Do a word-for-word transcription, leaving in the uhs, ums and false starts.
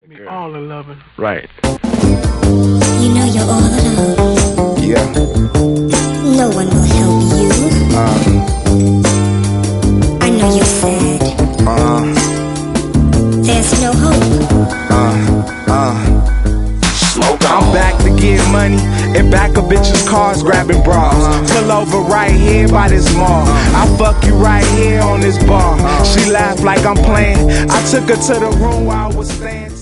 We all are loving. Right. You know you're all alone. Yeah. No one will help you. Uh. I know you're sad. Uh. There's no hope. Uh. Uh. I'm back to get money and back of bitches' cars grabbing bras. Pull over right here by this mall. I fuck you right here on this bar. She laughed like I'm playing. I took her to the room where I was staying.